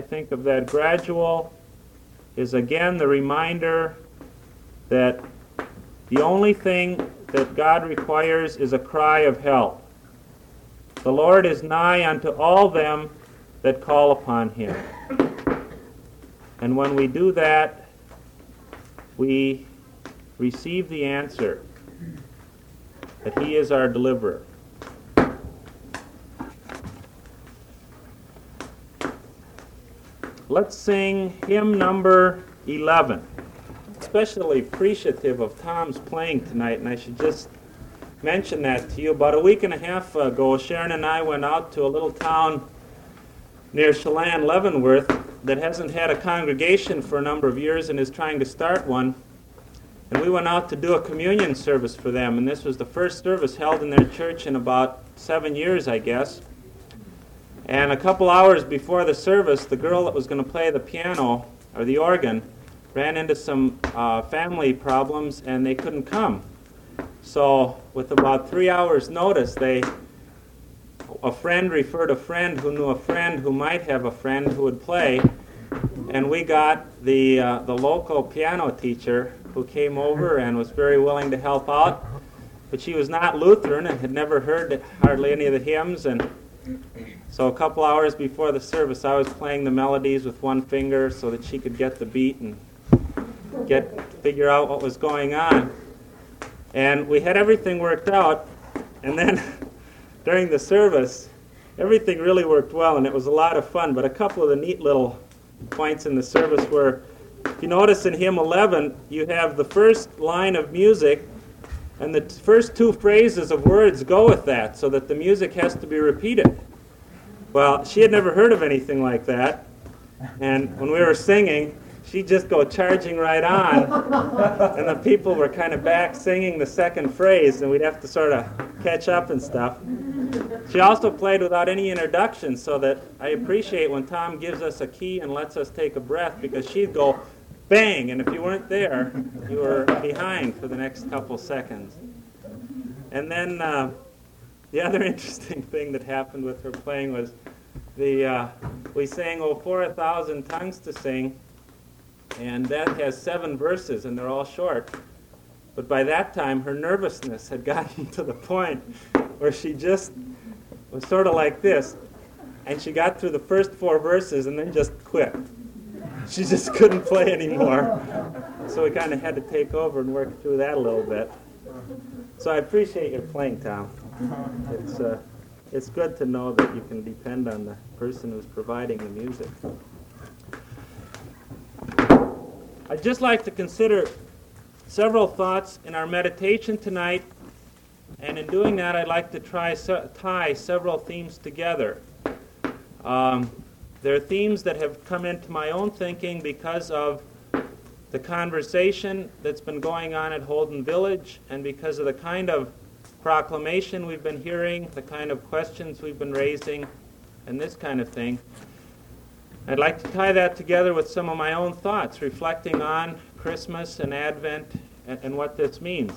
think, of that gradual is again the reminder that the only thing that God requires is a cry of help. The Lord is nigh unto all them that call upon him. And when we do that, we receive the answer that he is our deliverer. Let's sing hymn number 11. Especially appreciative of Tom's playing tonight, and I should just mention that to you. About a week and a half ago, Sharon and I went out to a little town near Chelan, Leavenworth, that hasn't had a congregation for a number of years and is trying to start one. And we went out to do a communion service for them, and this was the first service held in their church in about 7 years, I guess. And a couple hours before the service, the girl that was going to play the piano, or the organ, ran into some family problems, and they couldn't come. So with about 3 hours' notice, a friend referred a friend who knew a friend who might have a friend who would play, and we got the local piano teacher who came over and was very willing to help out. But she was not Lutheran and had never heard hardly any of the hymns, and so a couple hours before the service, I was playing the melodies with one finger so that she could get the beat and figure out what was going on. And we had everything worked out, and then during the service, everything really worked well, and it was a lot of fun. But a couple of the neat little points in the service were, if you notice in hymn 11, you have the first line of music, and the first two phrases of words go with that, so that the music has to be repeated. Well, she had never heard of anything like that, and when we were singing, she'd just go charging right on, and the people were kind of back singing the second phrase, and we'd have to sort of catch up and stuff. She also played without any introduction, so that I appreciate when Tom gives us a key and lets us take a breath, because she'd go bang, and if you weren't there, you were behind for the next couple seconds. And then the other interesting thing that happened with her playing was we sang "Oh, for a Thousand Tongues to Sing," and that has 7 verses, and they're all short. But by that time, her nervousness had gotten to the point where she just was sort of like this, and she got through the first 4 verses and then just quit. She just couldn't play anymore. So we kind of had to take over and work through that a little bit. So I appreciate your playing, Tom. It's good to know that you can depend on the person who's providing the music. I'd just like to consider several thoughts in our meditation tonight, and in doing that I'd like to tie several themes together. There are themes that have come into my own thinking because of the conversation that's been going on at Holden Village, and because of the kind of proclamation we've been hearing, the kind of questions we've been raising, and this kind of thing. I'd like to tie that together with some of my own thoughts, reflecting on Christmas and Advent and what this means.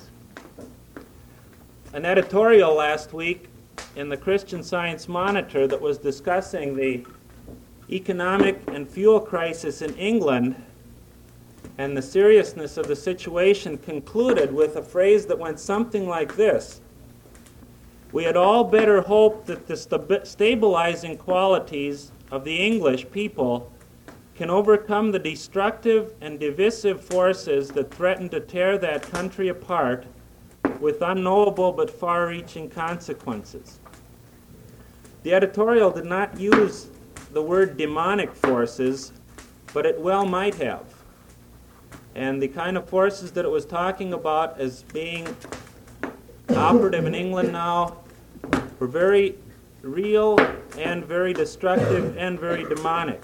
An editorial last week in the Christian Science Monitor that was discussing the economic and fuel crisis in England and the seriousness of the situation concluded with a phrase that went something like this: "We had all better hope that the stabilizing qualities of the English people can overcome the destructive and divisive forces that threaten to tear that country apart with unknowable but far-reaching consequences." The editorial did not use the word demonic forces, but it well might have. And the kind of forces that it was talking about as being operative in England now were very real and very destructive and very demonic.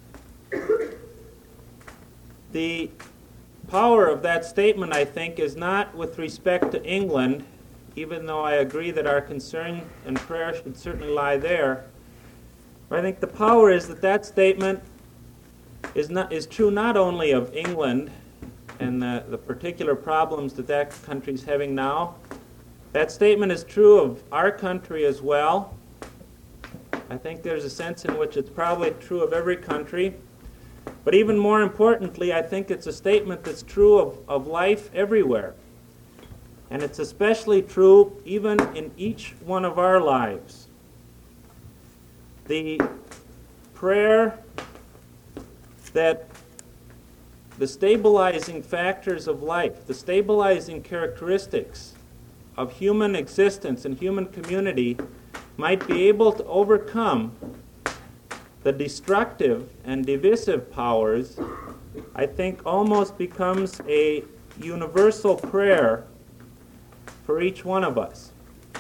The power of that statement, I think, is not with respect to England, even though I agree that our concern and prayer should certainly lie there. But I think the power is that statement is true not only of England and the particular problems that country's having now. That statement is true of our country as well. I think there's a sense in which it's probably true of every country. But even more importantly, I think it's a statement that's true of life everywhere. And it's especially true even in each one of our lives. The prayer that the stabilizing factors of life, the stabilizing characteristics of human existence and human community might be able to overcome the destructive and divisive powers, I think almost becomes a universal prayer for each one of us.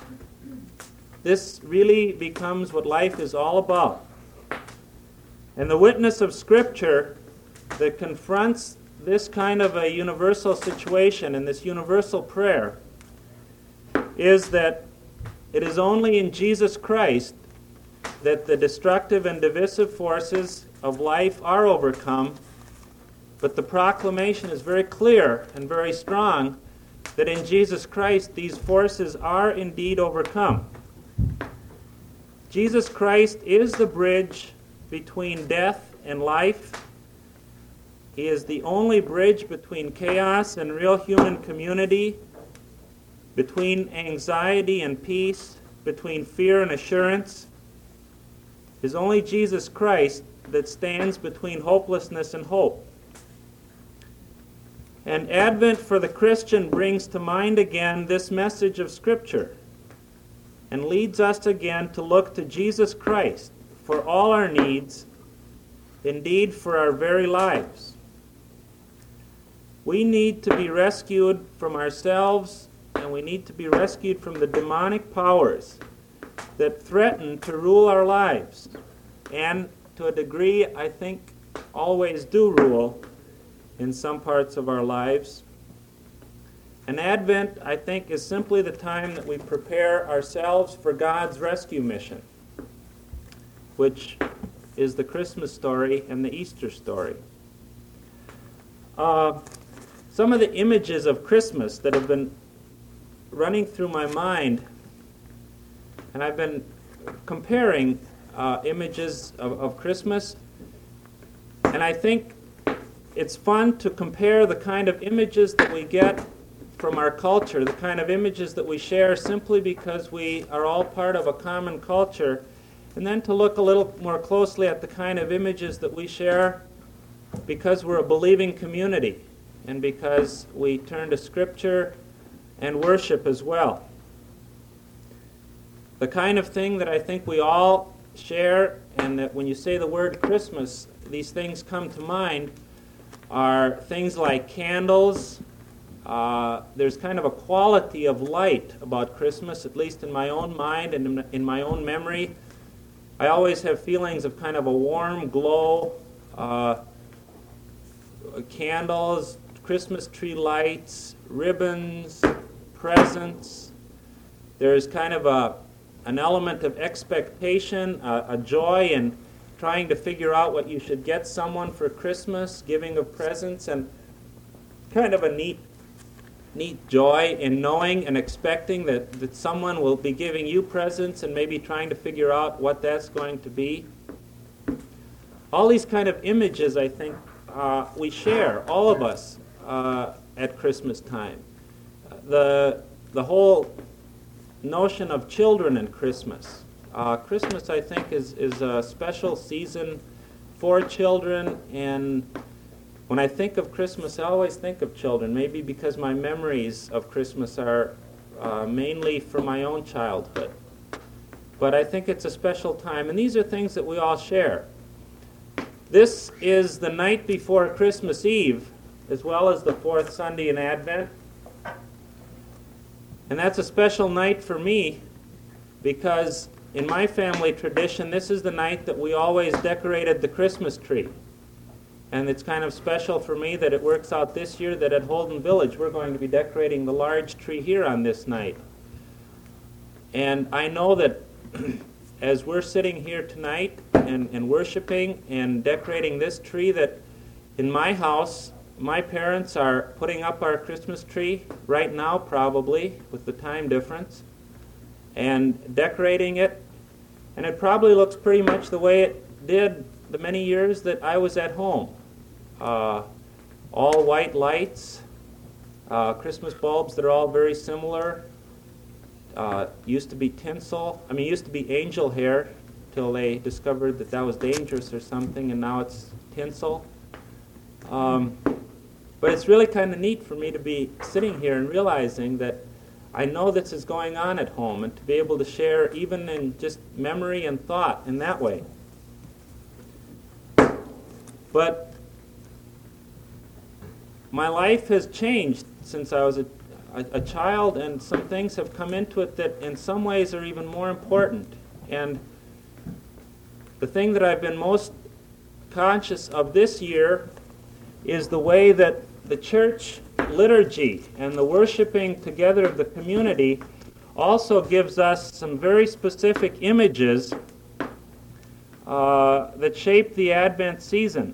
This really becomes what life is all about. And the witness of Scripture that confronts this kind of a universal situation and this universal prayer is that it is only in Jesus Christ that the destructive and divisive forces of life are overcome, but the proclamation is very clear and very strong that in Jesus Christ these forces are indeed overcome. Jesus Christ is the bridge between death and life. He is the only bridge between chaos and real human community, between anxiety and peace, between fear and assurance. It is only Jesus Christ that stands between hopelessness and hope. And Advent for the Christian brings to mind again this message of Scripture and leads us again to look to Jesus Christ for all our needs, indeed for our very lives. We need to be rescued from ourselves, and we need to be rescued from the demonic powers that threaten to rule our lives, and to a degree, I think, always do rule in some parts of our lives. And Advent, I think, is simply the time that we prepare ourselves for God's rescue mission, which is the Christmas story and the Easter story. Some of the images of Christmas that have been running through my mind, and I've been comparing images of Christmas, and I think it's fun to compare the kind of images that we get from our culture, the kind of images that we share simply because we are all part of a common culture, and then to look a little more closely at the kind of images that we share because we're a believing community and because we turn to Scripture and worship as well. The kind of thing that I think we all share, and that when you say the word Christmas, these things come to mind, are things like candles. There's kind of a quality of light about Christmas, at least in my own mind and in my own memory. I always have feelings of kind of a warm glow, candles, Christmas tree lights, ribbons, presents. There's kind of an element of expectation, a joy in trying to figure out what you should get someone for Christmas, giving of presents, and kind of a neat joy in knowing and expecting that someone will be giving you presents and maybe trying to figure out what that's going to be. All these kind of images, I think, we share, all of us, at Christmas time. The whole notion of children and Christmas. Christmas, I think, is a special season for children, and when I think of Christmas, I always think of children, maybe because my memories of Christmas are mainly from my own childhood. But I think it's a special time, and these are things that we all share. This is the night before Christmas Eve, as well as the fourth Sunday in Advent. And that's a special night for me because in my family tradition, this is the night that we always decorated the Christmas tree. And it's kind of special for me that it works out this year that at Holden Village we're going to be decorating the large tree here on this night. And I know that as we're sitting here tonight and worshiping and decorating this tree, that in my house, my parents are putting up our Christmas tree right now, probably, with the time difference, and decorating it. And it probably looks pretty much the way it did the many years that I was at home. All white lights, Christmas bulbs that are all very similar. Used to be tinsel. Used to be angel hair till they discovered that was dangerous or something, and now it's tinsel. But it's really kind of neat for me to be sitting here and realizing that I know this is going on at home, and to be able to share even in just memory and thought in that way. But my life has changed since I was a child, and some things have come into it that in some ways are even more important. And the thing that I've been most conscious of this year is the way that the church liturgy and the worshiping together of the community also gives us some very specific images that shape the Advent season.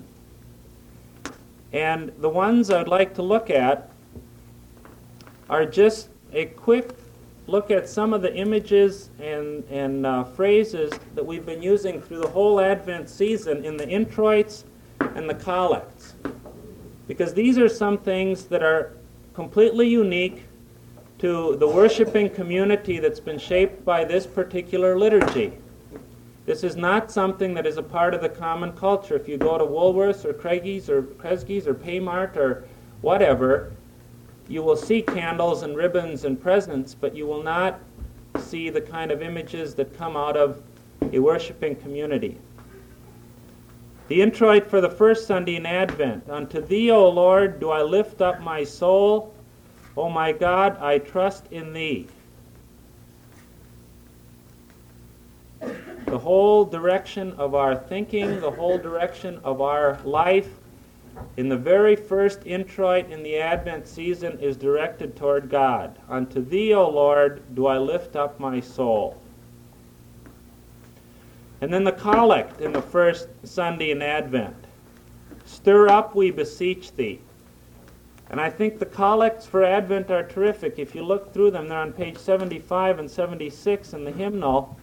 And the ones I'd like to look at are just a quick look at some of the images and phrases that we've been using through the whole Advent season in the introits and the collects. Because these are some things that are completely unique to the worshiping community that's been shaped by this particular liturgy. This is not something that is a part of the common culture. If you go to Woolworths or Kresge's or Paymart or whatever, you will see candles and ribbons and presents, but you will not see the kind of images that come out of a worshiping community. The introit for the first Sunday in Advent. Unto Thee, O Lord, do I lift up my soul. O my God, I trust in Thee. The whole direction of our thinking, the whole direction of our life in the very first introit in the Advent season is directed toward God. Unto Thee, O Lord, do I lift up my soul. And then the collect in the first Sunday in Advent. Stir up, we beseech Thee. And I think the collects for Advent are terrific. If you look through them, they're on page 75 and 76 in the hymnal.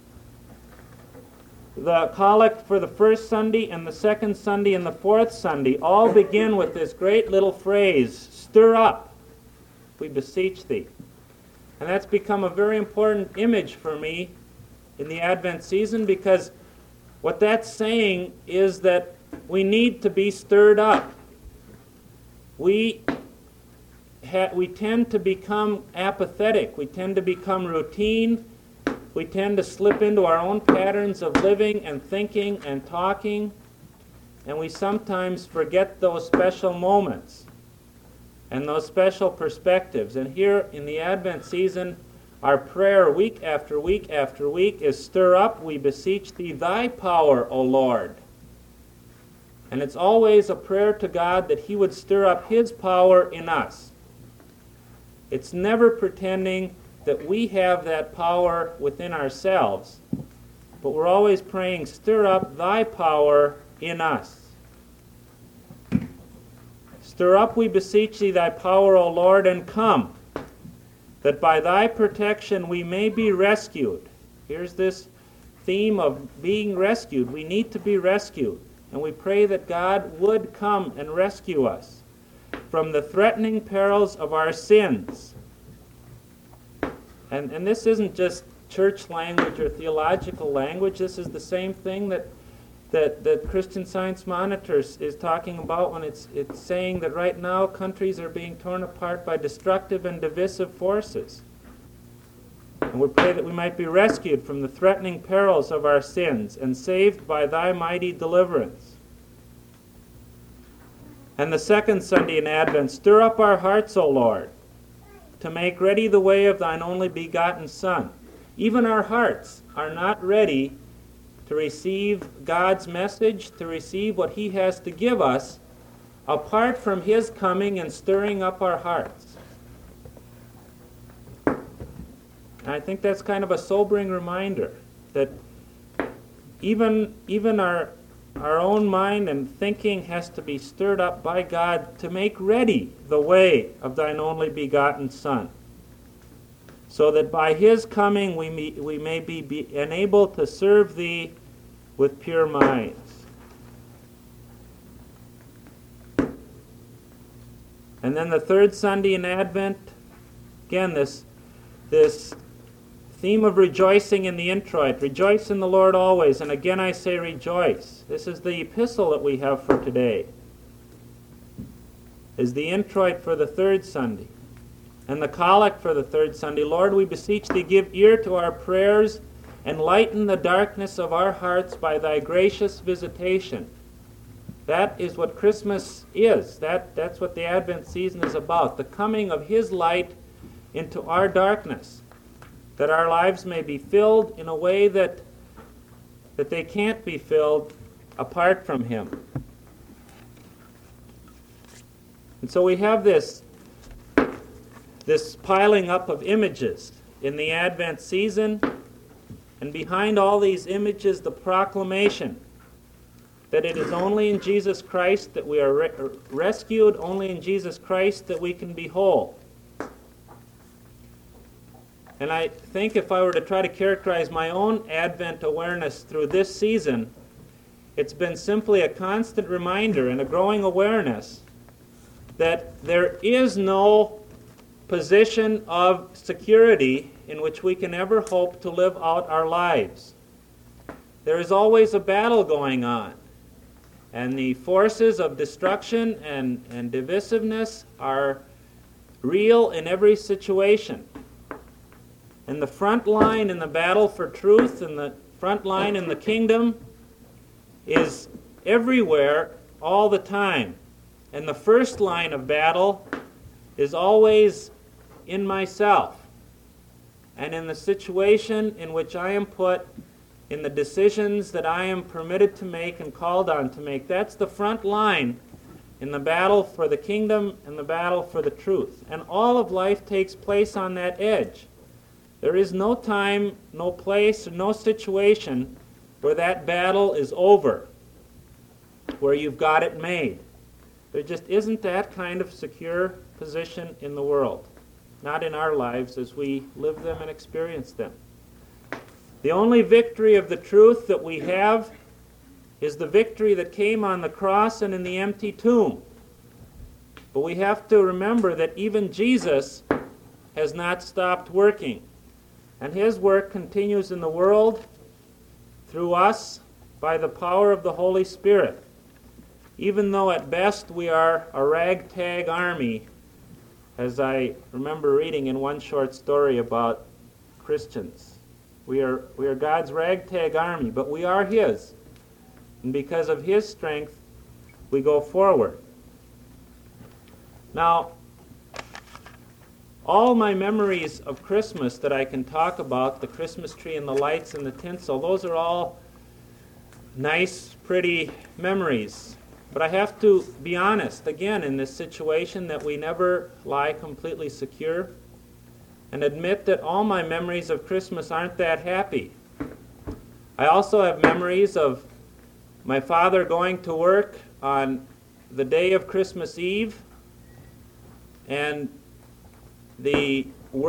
The collect for the first Sunday and the second Sunday and the fourth Sunday all begin with this great little phrase, stir up, we beseech Thee. And that's become a very important image for me in the Advent season, because what that's saying is that we need to be stirred up. We tend to become apathetic. We tend to become routine. We tend to slip into our own patterns of living and thinking and talking, and we sometimes forget those special moments and those special perspectives. And here in the Advent season, our prayer week after week after week is, stir up, we beseech Thee, Thy power, O Lord. And it's always a prayer to God that He would stir up His power in us. It's never pretending that we have that power within ourselves, but we're always praying, stir up Thy power in us. Stir up, we beseech Thee, Thy power, O Lord, and come, that by Thy protection we may be rescued. Here's this theme of being rescued. We need to be rescued, and we pray that God would come and rescue us from the threatening perils of our sins. And this isn't just church language or theological language. This is the same thing that Christian Science Monitor is talking about when it's saying that right now countries are being torn apart by destructive and divisive forces. And we pray that we might be rescued from the threatening perils of our sins and saved by Thy mighty deliverance. And the second Sunday in Advent, stir up our hearts, O Lord, to make ready the way of Thine only begotten Son. Even our hearts are not ready to receive God's message, to receive what He has to give us, apart from His coming and stirring up our hearts. And I think that's kind of a sobering reminder that even our own mind and thinking has to be stirred up by God to make ready the way of Thine only begotten Son. so that by his coming we may be enabled to serve thee with pure minds. And then the third Sunday in Advent, again, this theme of rejoicing in the introit. Rejoice in the Lord always. And again I say rejoice. This is the epistle that we have for today. Is the introit for the third Sunday. And the collect for the third Sunday. Lord, we beseech thee, give ear to our prayers, and lighten the darkness of our hearts by thy gracious visitation. That is what Christmas is. That's what the Advent season is about. The coming of his light into our darkness, that our lives may be filled in a way that they can't be filled apart from him. And so we have this piling up of images in the Advent season, and behind all these images the proclamation that it is only in Jesus Christ that we are rescued, only in Jesus Christ that we can be whole. And I think if I were to try to characterize my own Advent awareness through this season, it's been simply a constant reminder and a growing awareness that there is no position of security in which we can ever hope to live out our lives. There is always a battle going on, and the forces of destruction and divisiveness are real in every situation. And the front line in the battle for truth and the front line in the kingdom is everywhere all the time. And the first line of battle is always in myself and in the situation in which I am put, in the decisions that I am permitted to make and called on to make. That's the front line in the battle for the kingdom and the battle for the truth. And all of life takes place on that edge. There is no time, no place, no situation where that battle is over, where you've got it made. There just isn't that kind of secure position in the world. Not in our lives as we live them and experience them. The only victory of the truth that we have is the victory that came on the cross and in the empty tomb. But we have to remember that even Jesus has not stopped working. And his work continues in the world through us by the power of the Holy Spirit. Even though at best we are a ragtag army, as I remember reading in one short story about Christians. We are God's ragtag army, but we are his. And because of his strength, we go forward. Now, all my memories of Christmas that I can talk about, the Christmas tree and the lights and the tinsel, those are all nice, pretty memories. But I have to be honest, again, in this situation that we never lie completely secure, and admit that all my memories of Christmas aren't that happy. I also have memories of my father going to work on the day of Christmas Eve, and the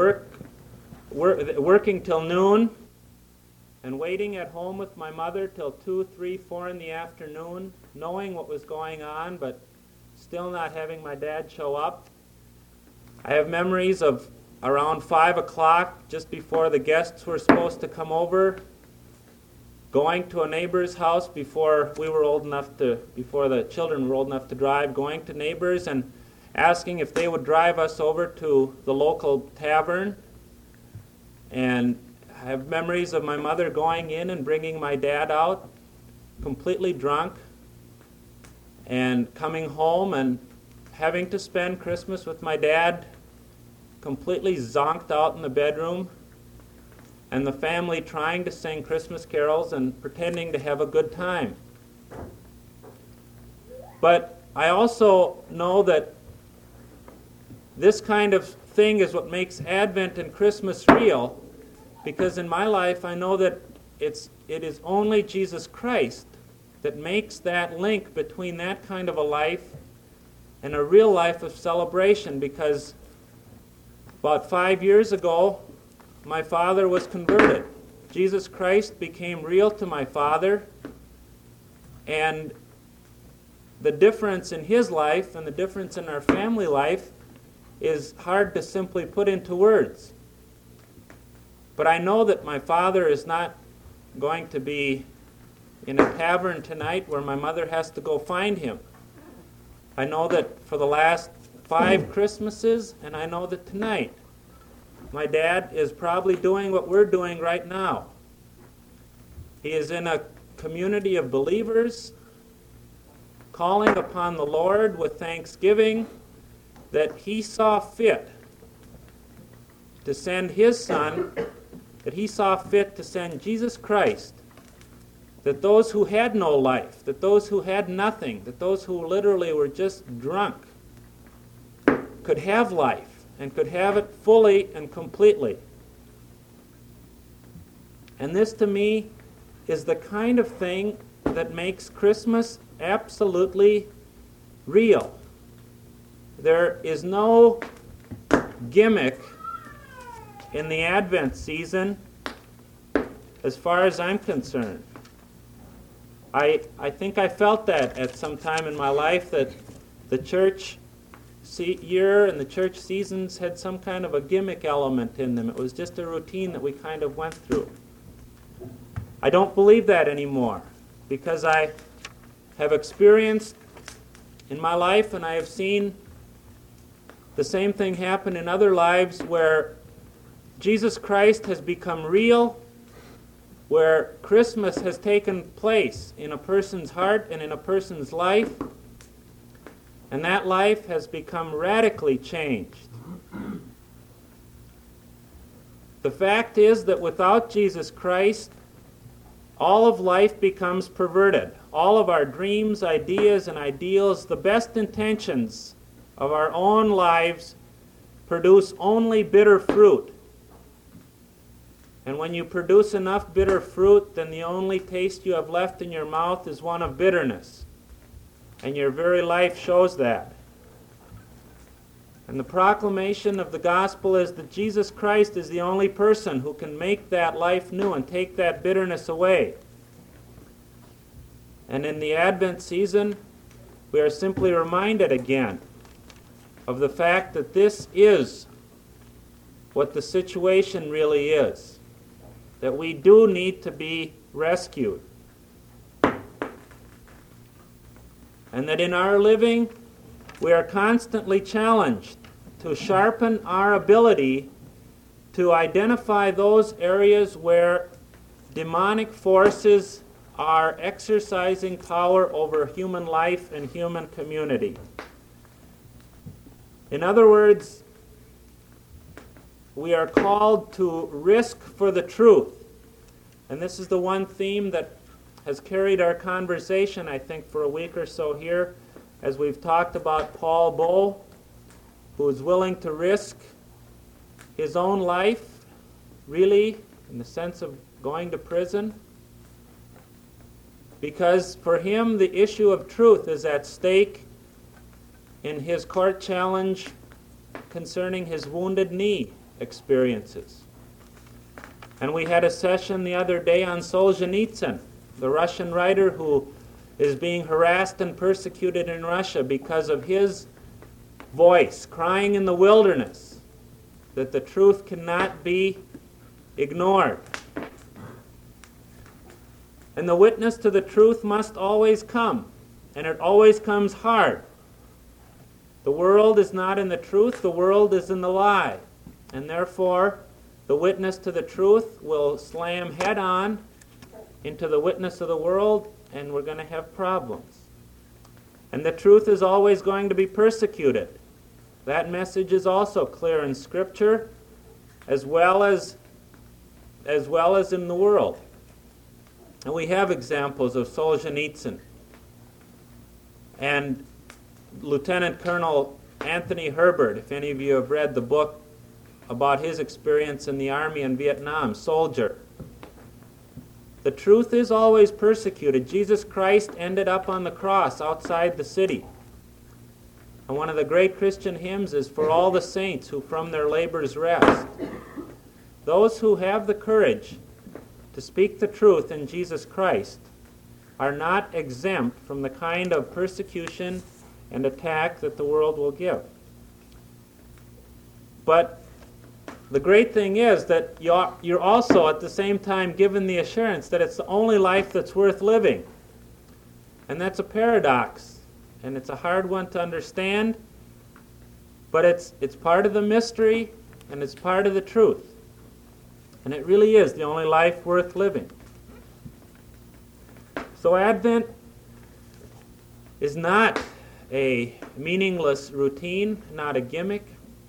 working till noon, and waiting at home with my mother till 2, 3, 4 in the afternoon, knowing what was going on, but still not having my dad show up. I have memories of around 5 o'clock, just before the guests were supposed to come over, going to a neighbor's house before the children were old enough to drive, going to neighbors and asking if they would drive us over to the local tavern. And I have memories of my mother going in and bringing my dad out, completely drunk, and coming home and having to spend Christmas with my dad completely zonked out in the bedroom, and the family trying to sing Christmas carols and pretending to have a good time. But I also know that this kind of thing is what makes Advent and Christmas real, because in my life I know that it is only Jesus Christ that makes that link between that kind of a life and a real life of celebration. Because about 5 years ago, my father was converted. Jesus Christ became real to my father, and the difference in his life and the difference in our family life is hard to simply put into words. But I know that my father is not going to be in a tavern tonight where my mother has to go find him. I know that for the last 5 Christmases, and I know that tonight, my dad is probably doing what we're doing right now. He is in a community of believers, calling upon the Lord with thanksgiving that he saw fit to send his Son, that he saw fit to send Jesus Christ, that those who had no life, that those who had nothing, that those who literally were just drunk could have life and could have it fully and completely. And this to me is the kind of thing that makes Christmas absolutely real. There is no gimmick in the Advent season as far as I'm concerned. I think I felt that at some time in my life, that the church year and the church seasons had some kind of a gimmick element in them. It was just a routine that we kind of went through. I don't believe that anymore, because I have experienced in my life, and I have seen the same thing happen in other lives, where Jesus Christ has become real, where Christmas has taken place in a person's heart and in a person's life, and that life has become radically changed. The fact is that without Jesus Christ, all of life becomes perverted. All of our dreams, ideas, and ideals, the best intentions of our own lives, produce only bitter fruit. And when you produce enough bitter fruit, then the only taste you have left in your mouth is one of bitterness. And your very life shows that. And the proclamation of the gospel is that Jesus Christ is the only person who can make that life new and take that bitterness away. And in the Advent season, we are simply reminded again of the fact that this is what the situation really is. That we do need to be rescued. And that in our living, we are constantly challenged to sharpen our ability to identify those areas where demonic forces are exercising power over human life and human community. In other words, we are called to risk for the truth. And this is the one theme that has carried our conversation, I think, for a week or so here, as we've talked about Paul Bowe, who is willing to risk his own life, really, in the sense of going to prison, because for him the issue of truth is at stake in his court challenge concerning his Wounded Knee experiences. And we had a session the other day on Solzhenitsyn, the Russian writer who is being harassed and persecuted in Russia because of his voice crying in the wilderness that the truth cannot be ignored. And the witness to the truth must always come, and it always comes hard. The world is not in the truth, the world is in the lie. And therefore, the witness to the truth will slam head on into the witness of the world, and we're going to have problems. And the truth is always going to be persecuted. That message is also clear in Scripture, as well as in the world. And we have examples of Solzhenitsyn and Lieutenant Colonel Anthony Herbert, if any of you have read the book about his experience in the army in Vietnam, Soldier. The truth is always persecuted. Jesus Christ ended up on the cross outside the city. And one of the great Christian hymns is "For all the saints who from their labors rest." those who have the courage to speak the truth in Jesus Christ are not exempt from the kind of persecution and attack that the world will give. But the great thing is that you're also at the same time given the assurance that it's the only life that's worth living. And that's a paradox, and it's a hard one to understand, but it's part of the mystery, and it's part of the truth. And it really is the only life worth living. So Advent is not a meaningless routine, not a gimmick.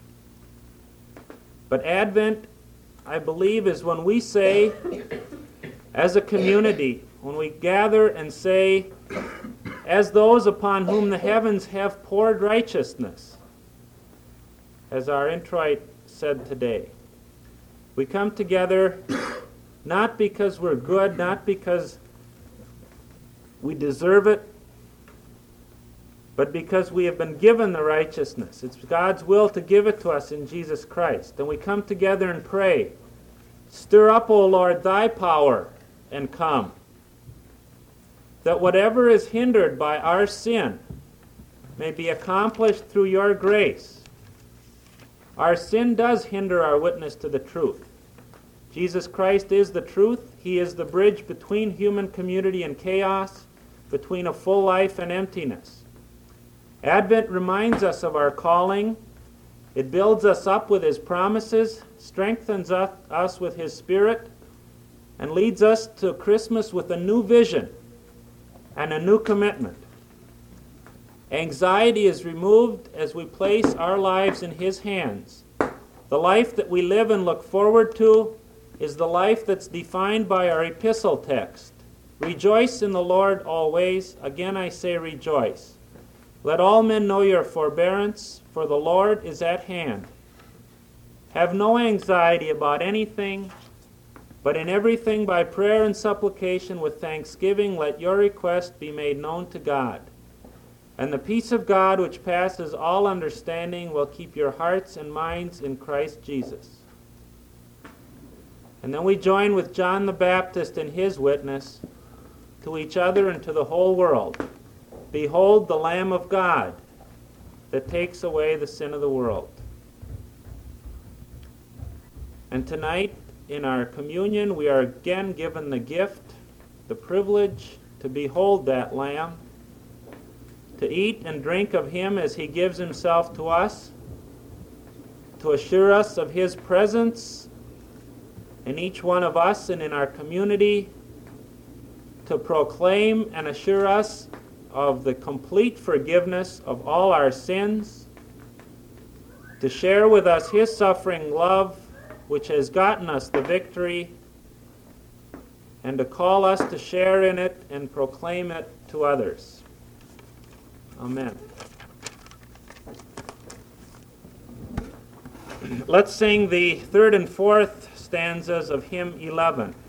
But Advent, I believe, is when we say, as a community, when we gather and say, as those upon whom the heavens have poured righteousness, as our introit said today. We come together not because we're good, not because we deserve it, but because we have been given the righteousness. It's God's will to give it to us in Jesus Christ. And we come together and pray, stir up, O Lord, thy power, and come. That whatever is hindered by our sin may be accomplished through your grace. Our sin does hinder our witness to the truth. Jesus Christ is the truth. He is the bridge between human community and chaos, between a full life and emptiness. Advent reminds us of our calling. It builds us up with his promises, strengthens us with his Spirit, and leads us to Christmas with a new vision and a new commitment. Anxiety is removed as we place our lives in his hands. The life that we live and look forward to is the life that's defined by our epistle text. Rejoice in the Lord always. Again I say rejoice. Let all men know your forbearance, for the Lord is at hand. Have no anxiety about anything, but in everything by prayer and supplication with thanksgiving let your request be made known to God. And the peace of God, which passes all understanding, will keep your hearts and minds in Christ Jesus. And then we join with John the Baptist in his witness to each other and to the whole world. Behold the Lamb of God that takes away the sin of the world. And tonight, in our communion, we are again given the gift, the privilege to behold that Lamb, to eat and drink of him as he gives himself to us, to assure us of his presence in each one of us and in our community, to proclaim and assure us of the complete forgiveness of all our sins, to share with us his suffering love, which has gotten us the victory, and to call us to share in it and proclaim it to others. Amen. Let's sing the third and fourth stanzas of hymn 11.